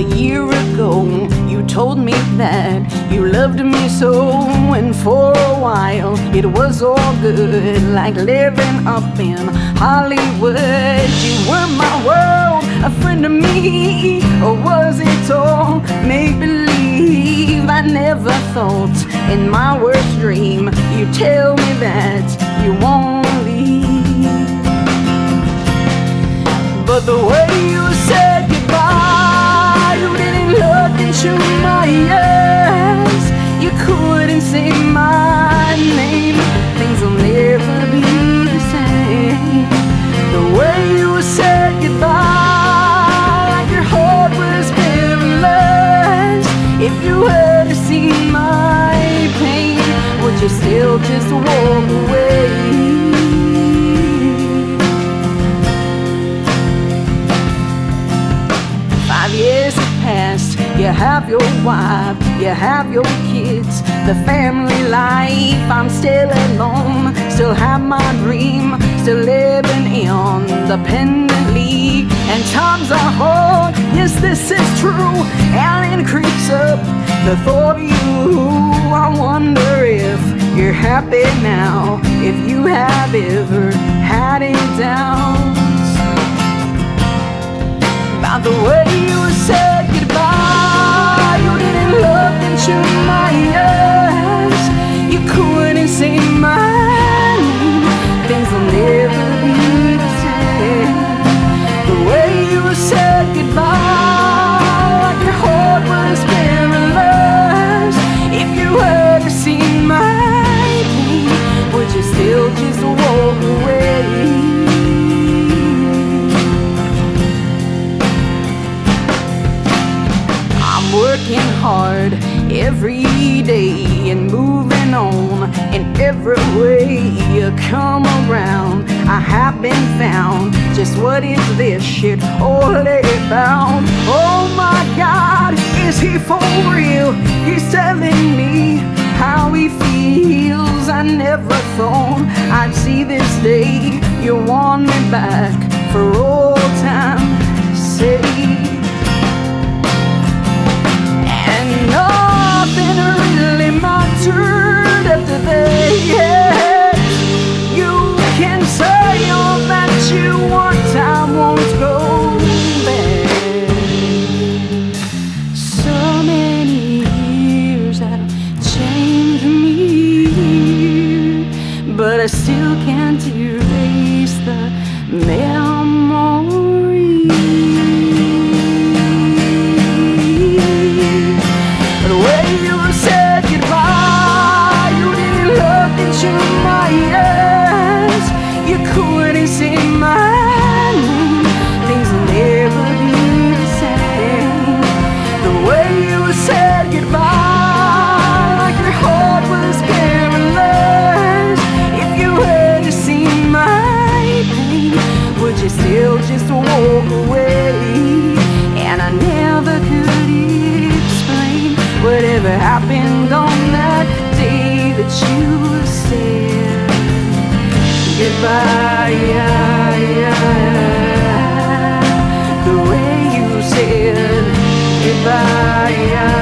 year ago, you told me that you loved me so, and for a while it was all good, like living up in Hollywood. You were my world, a friend of me, or was it all make-believe? I never thought in my worst dream you'd tell me that you won't leave. But the way you said goodbye, you didn't look into my eyes, you couldn't say my name, things will never be the same. The way you said goodbye, like your heart was paralyzed. If you had seen my pain, would you still just walk away? 5 years have passed, you have your wife, you have your kids, the family life. I'm still alone, still have my dream, still living independently. And times are hard, yes this is true, and it creeps up the thought of you. I wonder if you're happy now, if you have ever had any doubts about the way you said goodbye. You didn't look into my eyes, you couldn't say my name, things will never be the same. The way you said goodbye, like your heart was paralyzed. If you had seen my pain, would you still just walk away? Working hard every day and moving on in every way you come around. I have been found, just what is this shit all about? Oh my God, is he for real? He's telling me how he feels. I never thought I'd see this day. You want me back for all time's sake. Nothing really mattered after that. You can say all that you want, I won't go back. So many years have changed me, but I still can't erase the memory. The way you said goodbye, you didn't look into my eyes, you couldn't say my name, things will never be the same. The way you said goodbye, like your heart was paralyzed. If you had seen my pain, would you still just walk away? And I never could explain whatever happened on that day that you said goodbye. The way you said goodbye.